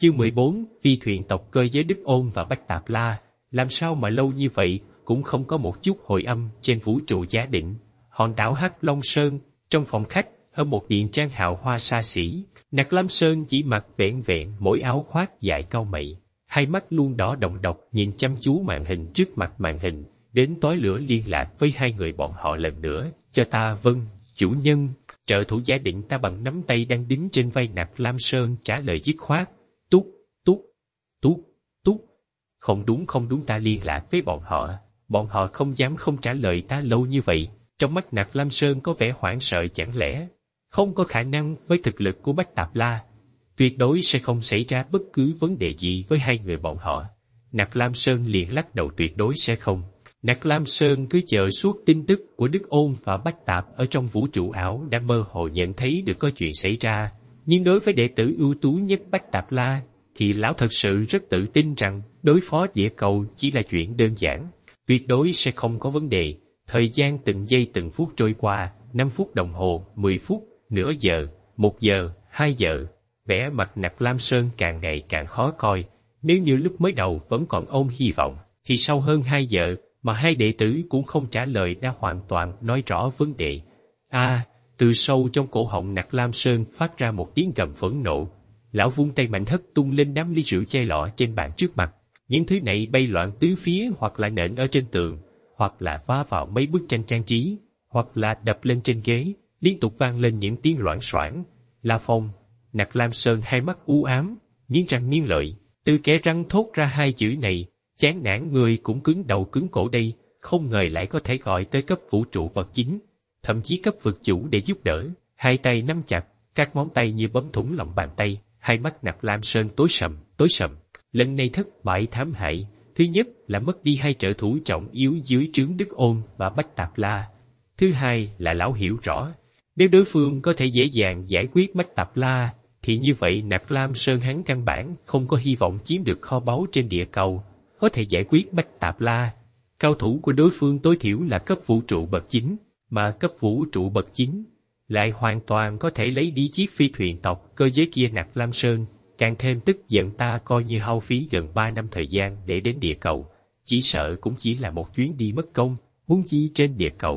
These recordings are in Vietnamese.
Chương 14, phi thuyền tộc cơ giới Đức Ôn và Bách Tạp La, làm sao mà lâu như vậy cũng không có một chút hồi âm trên vũ trụ Giá Định. Hòn đảo Hắc Long Sơn, trong phòng khách, ở một điện trang hào hoa xa xỉ, Nặc Lam Sơn chỉ mặc vẹn vẹn mỗi áo khoác dài cau mày, hai mắt luôn đỏ đọng độc nhìn chăm chú màn hình trước mặt màn hình, đến tối lửa liên lạc với hai người bọn họ lần nữa, cho ta vâng, chủ nhân. Trợ thủ Giá Định ta bằng nắm tay đang đính trên vai Nặc Lam Sơn trả lời dứt khoát, tút, tút, tút, tút. Không đúng ta liên lạc với bọn họ không dám không trả lời ta lâu như vậy. Trong mắt Nặc Lam Sơn có vẻ hoảng sợ, chẳng lẽ không có khả năng với thực lực của Bách Tạp La, tuyệt đối sẽ không xảy ra bất cứ vấn đề gì với hai người bọn họ. Nặc Lam Sơn liền lắc đầu, tuyệt đối sẽ không. Nặc Lam Sơn cứ chờ suốt tin tức của Đức Ôn và Bách Tạp ở trong vũ trụ ảo đã mơ hồ nhận thấy được có chuyện xảy ra, nhưng đối với đệ tử ưu tú nhất Bách Tạp La thì lão thật sự rất tự tin rằng đối phó địa cầu chỉ là chuyện đơn giản, tuyệt đối sẽ không có vấn đề. Thời gian từng giây từng phút trôi qua, 5 phút đồng hồ, 10 phút, nửa giờ, 1 giờ, 2 giờ. Vẻ mặt Nặc Lam Sơn càng ngày càng khó coi. Nếu như lúc mới đầu vẫn còn ôm hy vọng, thì sau hơn 2 giờ mà hai đệ tử cũng không trả lời đã hoàn toàn nói rõ vấn đề. Từ sâu trong cổ họng Nặc Lam Sơn phát ra một tiếng gầm phẫn nộ. Lão vung tay mạnh hất tung lên đám ly rượu chai lọ trên bàn trước mặt. Những thứ này bay loạn tứ phía, hoặc là nện ở trên tường, hoặc là phá vào mấy bức tranh trang trí, hoặc là đập lên trên ghế, liên tục vang lên những tiếng loảng xoảng. La Phong. Nặc Lam Sơn hai mắt u ám, nghiến răng nghiến lợi, từ kẽ răng thốt ra hai chữ này. Chán nản, người cũng cứng đầu cứng cổ đây, không ngờ lại có thể gọi tới cấp vũ trụ bậc 9, thậm chí cấp vực chủ để giúp đỡ. Hai tay nắm chặt, các móng tay như bấm thủng lòng bàn tay, hai mắt Nặc Lam Sơn tối sầm. Lần này thất bại thảm hại. Thứ nhất là mất đi hai trợ thủ trọng yếu dưới trướng Đức Ôn và Bách Tạp La. Thứ hai là lão hiểu rõ, nếu đối phương có thể dễ dàng giải quyết Bách Tạp La, thì như vậy Nặc Lam Sơn hắn căn bản không có hy vọng chiếm được kho báu trên địa cầu. Có thể giải quyết Bách Tạp La, cao thủ của đối phương tối thiểu là cấp vũ trụ bậc 9, mà cấp vũ trụ bậc 9 lại hoàn toàn có thể lấy đi chiếc phi thuyền tộc cơ giới kia. Nặc Lam Sơn càng thêm tức giận, ta coi như hao phí gần 3 năm thời gian để đến địa cầu, chỉ sợ cũng chỉ là một chuyến đi mất công, huống chi trên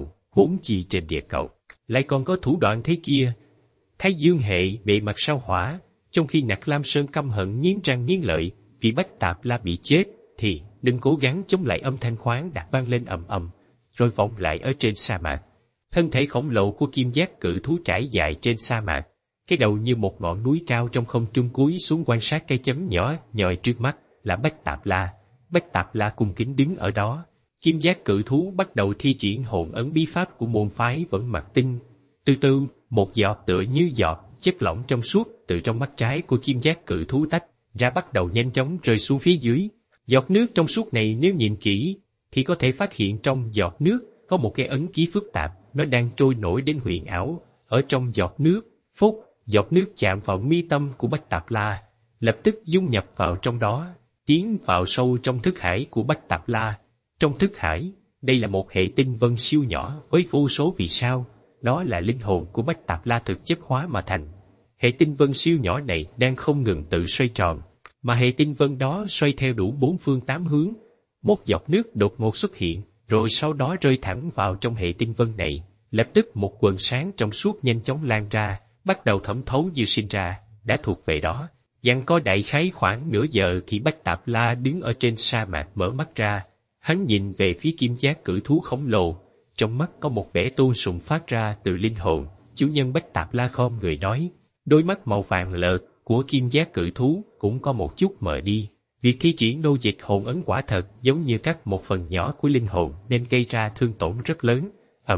địa cầu lại còn có thủ đoạn thế kia. Thái Dương hệ bề mặt sao hỏa. Trong khi Nặc Lam Sơn căm hận nghiến răng nghiến lợi vì Bách Tạp La bị chết, thì đừng cố gắng chống lại âm thanh khoáng đạt vang lên ầm ầm, rồi vọng lại ở trên sa mạc. Thân thể khổng lồ của kim giác cự thú trải dài trên sa mạc, cái đầu như một ngọn núi cao trong không trung cúi xuống quan sát cái chấm nhỏ nhòi trước mắt là Bách Tạp La. Bách Tạp La cung kính đứng ở đó. Kim giác cự thú bắt đầu thi triển hồn ấn bí pháp của môn phái Vẫn Mặc Tinh. Từ từ, một giọt tựa như giọt chất lỏng trong suốt từ trong mắt trái của kim giác cự thú tách ra, bắt đầu nhanh chóng rơi xuống phía dưới. Giọt nước trong suốt này nếu nhìn kỹ thì có thể phát hiện trong giọt nước có một cái ấn ký phức tạp, nó đang trôi nổi đến huyền ảo. Ở trong giọt nước, giọt nước chạm vào mi tâm của Bách Tạp La, lập tức dung nhập vào trong đó, tiến vào sâu trong thức hải của Bách Tạp La. Trong thức hải, đây là một hệ tinh vân siêu nhỏ với vô số vì sao, đó là linh hồn của Bách Tạp La thực chất hóa mà thành. Hệ tinh vân siêu nhỏ này đang không ngừng tự xoay tròn, mà hệ tinh vân đó xoay theo đủ 4 phương 8 hướng. Một giọt nước đột ngột xuất hiện, rồi sau đó rơi thẳng vào trong hệ tinh vân này. Lập tức một quần sáng trong suốt nhanh chóng lan ra, bắt đầu thẩm thấu như sinh ra, đã thuộc về đó. Giằng co đại khái khoảng nửa giờ thì Bách Tạp La đứng ở trên sa mạc mở mắt ra. Hắn nhìn về phía kim giác cự thú khổng lồ, trong mắt có một vẻ tôn sùng phát ra từ linh hồn. Chủ nhân. Bách Tạp La khom người nói. Đôi mắt màu vàng lợt của kim giác cự thú cũng có một chút mờ đi. Việc thi triển nô dịch hồn ấn quả thật giống như cắt một phần nhỏ của linh hồn nên gây ra thương tổn rất lớn.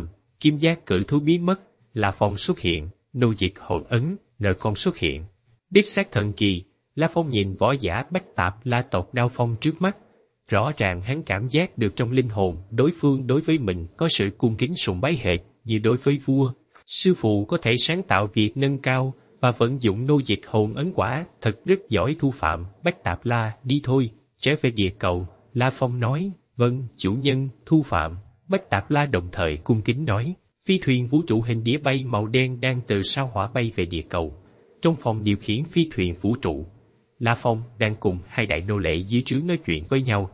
Kim giác cự thú biến mất, La Phong xuất hiện, nô dịch hồn ấn, Nợ Phong xuất hiện. Đích xác thần kỳ. La Phong nhìn võ giả Bách Tạp La tộc Đao Phong trước mắt. Rõ ràng hắn cảm giác được trong linh hồn đối phương đối với mình có sự cung kính sùng bái hệt như đối với vua. Sư phụ có thể sáng tạo việc nâng cao và vận dụng nô dịch hồn ấn quả thật rất giỏi thu phạm. Bách Tạp La, đi thôi, trở về địa cầu. La Phong nói. Vâng, chủ nhân, thu phạm. Bách Tạp La đồng thời cung kính nói. Phi thuyền vũ trụ hình đĩa bay màu đen đang từ sao hỏa bay về địa cầu. Trong phòng điều khiển phi thuyền vũ trụ, La Phong đang cùng hai đại nô lệ dưới trướng nói chuyện với nhau.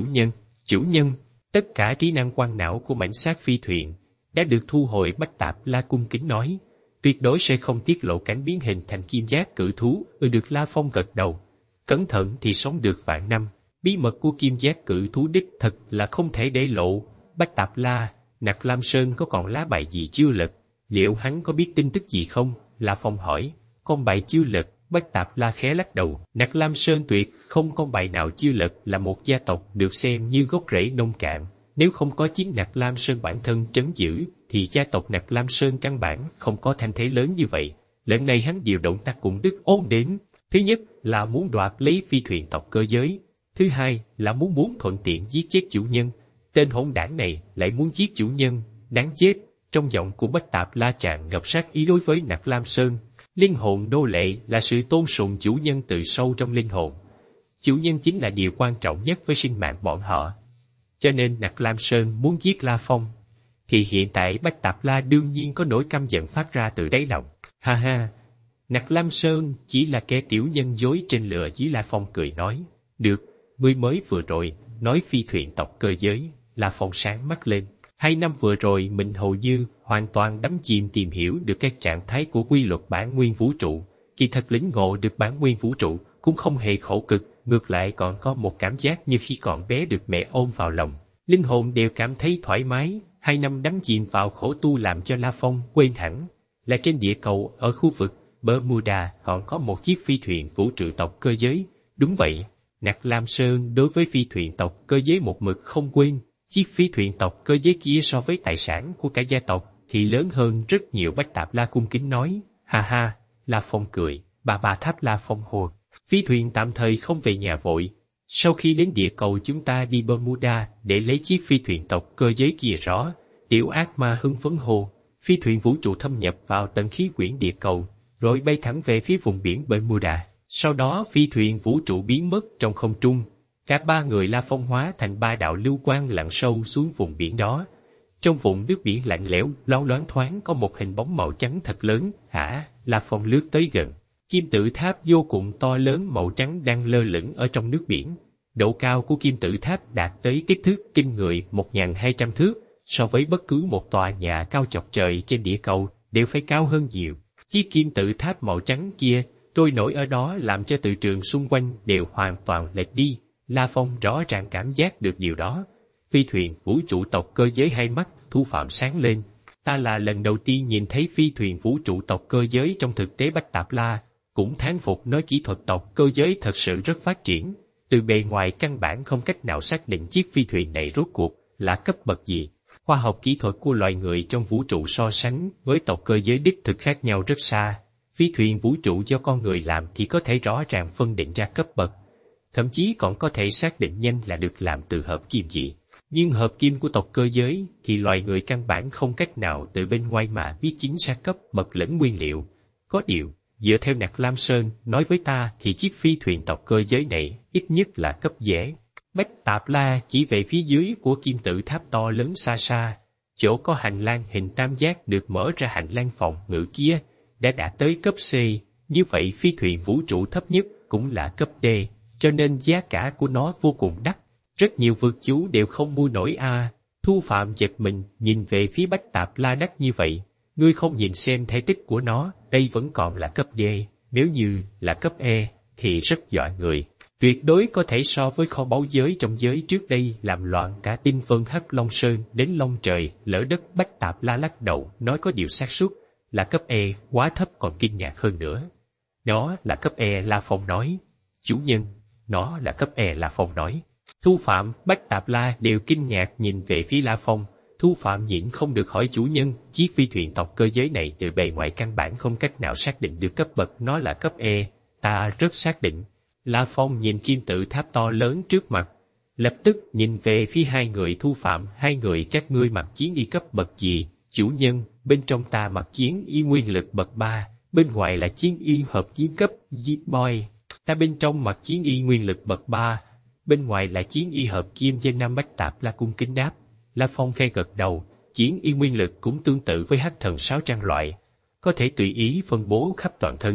Chủ nhân, tất cả trí năng quang não của mảnh xác phi thuyền đã được thu hồi. Bách Tạp La cung kính nói, tuyệt đối sẽ không tiết lộ cảnh biến hình thành kim giác cự thú. Được. La Phong gật đầu. Cẩn thận thì sống được vạn năm. Bí mật của kim giác cự thú đích thật là không thể để lộ. Bách Tạp La, Nặc Lam Sơn có còn lá bài gì chưa lật? Liệu hắn có biết tin tức gì không? La Phong hỏi. Con bài chưa lật. Bách Tạp La khẽ lắc đầu. Nặc Lam Sơn tuyệt không con bài nào chưa lật, là một gia tộc được xem như gốc rễ nông cạn. Nếu không có chính Nặc Lam Sơn bản thân trấn giữ, thì gia tộc Nặc Lam Sơn căn bản không có thanh thế lớn như vậy. Lần này hắn điều động Ta Cùng Đức Ôn đến. Thứ nhất là muốn đoạt lấy phi thuyền tộc cơ giới. Thứ hai là muốn thuận tiện giết chết chủ nhân. Tên hỗn đảng này lại muốn giết chủ nhân, đáng chết. Trong giọng của Bách Tạp La tràn ngập sát ý đối với Nặc Lam Sơn. Linh hồn nô lệ là sự tôn sùng chủ nhân từ sâu trong linh hồn. Chủ nhân chính là điều quan trọng nhất với sinh mạng bọn họ. Cho nên Nặc Lam Sơn muốn giết La Phong, thì hiện tại Bách Tạp La đương nhiên có nỗi căm giận phát ra từ đáy lòng. Ha ha, Nặc Lam Sơn chỉ là kẻ tiểu nhân dối trên lừa dối. La Phong cười nói, được, ngươi mới vừa rồi nói phi thuyền tộc cơ giới. La Phong sáng mắt lên. 2 năm vừa rồi mình hầu như hoàn toàn đắm chìm tìm hiểu được các trạng thái của quy luật bản nguyên vũ trụ. Kỳ thật lĩnh ngộ được bản nguyên vũ trụ cũng không hề khổ cực, ngược lại còn có một cảm giác như khi còn bé được mẹ ôm vào lòng. Linh hồn đều cảm thấy thoải mái. 2 năm đắm chìm vào khổ tu làm cho La Phong quên hẳn là trên địa cầu ở khu vực Bermuda còn có một chiếc phi thuyền vũ trụ tộc cơ giới. Đúng vậy, Nặc Lam Sơn đối với phi thuyền tộc cơ giới một mực không quên. Chiếc phi thuyền tộc cơ giới kia so với tài sản của cả gia tộc thì lớn hơn rất nhiều. Bách Tạp La cung kính nói. Ha ha, La Phong cười. Bà Tháp La Phong hồ. Phi thuyền tạm thời không về nhà vội. Sau khi đến địa cầu chúng ta đi Bermuda để lấy chiếc phi thuyền tộc cơ giới kia rõ. Tiểu ác ma hưng phấn hồ. Phi thuyền vũ trụ thâm nhập vào tận khí quyển địa cầu, rồi bay thẳng về phía vùng biển Bermuda. Sau đó phi thuyền vũ trụ biến mất trong không trung. Cả 3 người La Phong hóa thành 3 đạo lưu quang lặn sâu xuống vùng biển đó. Trong vùng nước biển lạnh lẽo, loáng thoáng có một hình bóng màu trắng thật lớn. Hả? La Phong lướt tới gần. Kim tự tháp vô cùng to lớn màu trắng đang lơ lửng ở trong nước biển. Độ cao của kim tự tháp đạt tới kích thước kinh người 1.200 thước, so với bất cứ một tòa nhà cao chọc trời trên địa cầu đều phải cao hơn nhiều. Chiếc kim tự tháp màu trắng kia trôi nổi ở đó làm cho từ trường xung quanh đều hoàn toàn lệch đi. La Phong rõ ràng cảm giác được điều đó. Phi thuyền vũ trụ tộc cơ giới hai mắt Thu Phạm sáng lên. Ta là lần đầu tiên nhìn thấy phi thuyền vũ trụ tộc cơ giới trong thực tế. Bách Tạp La cũng thán phục nói kỹ thuật tộc cơ giới thật sự rất phát triển. Từ bề ngoài căn bản không cách nào xác định chiếc phi thuyền này rốt cuộc là cấp bậc gì. Khoa học kỹ thuật của loài người trong vũ trụ so sánh với tộc cơ giới đích thực khác nhau rất xa. Phi thuyền vũ trụ do con người làm thì có thể rõ ràng phân định ra cấp bậc. Thậm chí còn có thể xác định nhanh là được làm từ hợp kim gì. Nhưng hợp kim của tộc cơ giới thì loài người căn bản không cách nào từ bên ngoài mà biết chính xác cấp bậc lẫn nguyên liệu. Có điều, dựa theo Nặc Lam Sơn nói với ta thì chiếc phi thuyền tộc cơ giới này ít nhất là cấp dễ. Bách Tạp La chỉ về phía dưới của kim tự tháp to lớn xa xa, chỗ có hành lang hình tam giác được mở ra hành lang phòng ngự kia, đã đạt tới cấp C, như vậy phi thuyền vũ trụ thấp nhất cũng là cấp D, cho nên giá cả của nó vô cùng đắt. Rất nhiều vượt chú đều không mua nổi a. Thu Phạm giật mình nhìn về phía Bách Tạp La đắt như vậy, ngươi không nhìn xem thể tích của nó, đây vẫn còn là cấp D, nếu như là cấp E thì rất dọa người. Tuyệt đối có thể so với kho báu giới trong giới trước đây làm loạn cả tinh vân Hắc Long Sơn đến Long Trời, lỡ đất. Bách Tạp La lắc đầu, nói có điều xác suất là cấp E quá thấp còn kinh ngạc hơn nữa. Nó là cấp E. La Phong nói. Chủ nhân, nó là cấp E. La Phong nói. Thu Phạm, Bách Tạp La đều kinh ngạc nhìn về phía La Phong. Thu Phạm nhịn không được hỏi chủ nhân, chiếc phi thuyền tộc cơ giới này từ bề ngoài căn bản không cách nào xác định được cấp bậc nó là cấp E. Ta rất xác định. La Phong nhìn kim tự tháp to lớn trước mặt, lập tức nhìn về phía hai người Thu Phạm. Hai người các ngươi mặc chiến y cấp bậc gì? Chủ nhân, bên trong ta mặc chiến y nguyên lực bậc 3, bên ngoài là chiến y hợp chiến cấp Boy. Ta bên trong mặc chiến y nguyên lực bậc 3, bên ngoài là chiến y hợp kim dây năm. Bách Tạp La cung kính đáp. La Phong khẽ gật đầu, chiến y nguyên lực cũng tương tự với hắc thần 6 trang loại, có thể tùy ý phân bố khắp toàn thân.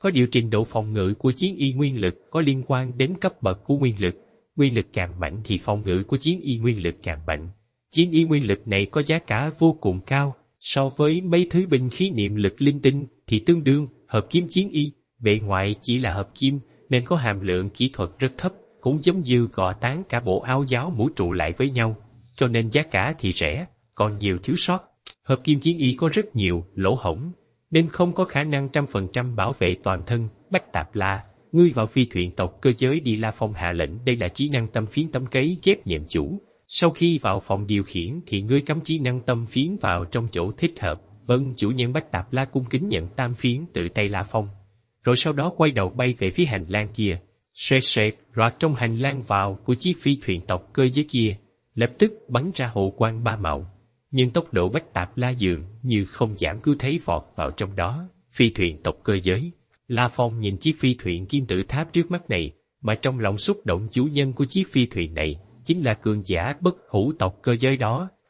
Có điều trình độ phòng ngự của chiến y nguyên lực có liên quan đến cấp bậc của nguyên lực càng mạnh thì phòng ngự của chiến y nguyên lực càng mạnh. Chiến y nguyên lực này có giá cả vô cùng cao, so với mấy thứ binh khí niệm lực linh tinh thì tương đương. Hợp kim chiến y, bề ngoài chỉ là hợp kim nên có hàm lượng kỹ thuật rất thấp, cũng giống như gò tán cả bộ áo giáo mũ trụ lại với nhau, cho nên giá cả thì rẻ, còn nhiều thiếu sót. Hợp kim chiến y có rất nhiều lỗ hổng, nên không có khả năng 100% bảo vệ toàn thân. Bách Tạp La, ngươi vào phi thuyền tộc cơ giới đi. La Phong hạ lệnh. Đây là trí năng tâm phiến tấm cấy ghép nhệm chủ. Sau khi vào phòng điều khiển thì ngươi cắm trí năng tâm phiến vào trong chỗ thích hợp. Vâng, chủ nhân. Bách Tạp La cung kính nhận tam phiến từ tay La Phong, rồi sau đó quay đầu bay về phía hành lang kia. Xoẹt xoẹt, roạt trong hành lang vào của chiếc phi thuyền tộc cơ giới kia, lập tức bắn ra hồ quang ba màu. Nhưng tốc độ Bách Tạp La dường như không giảm, cứ thấy vọt vào trong đó. Phi thuyền tộc cơ giới. La Phong nhìn chiếc phi thuyền kim tự tháp trước mắt này, mà trong lòng xúc động. Chủ nhân của chiếc phi thuyền này chính là cường giả bất hủ tộc cơ giới đó.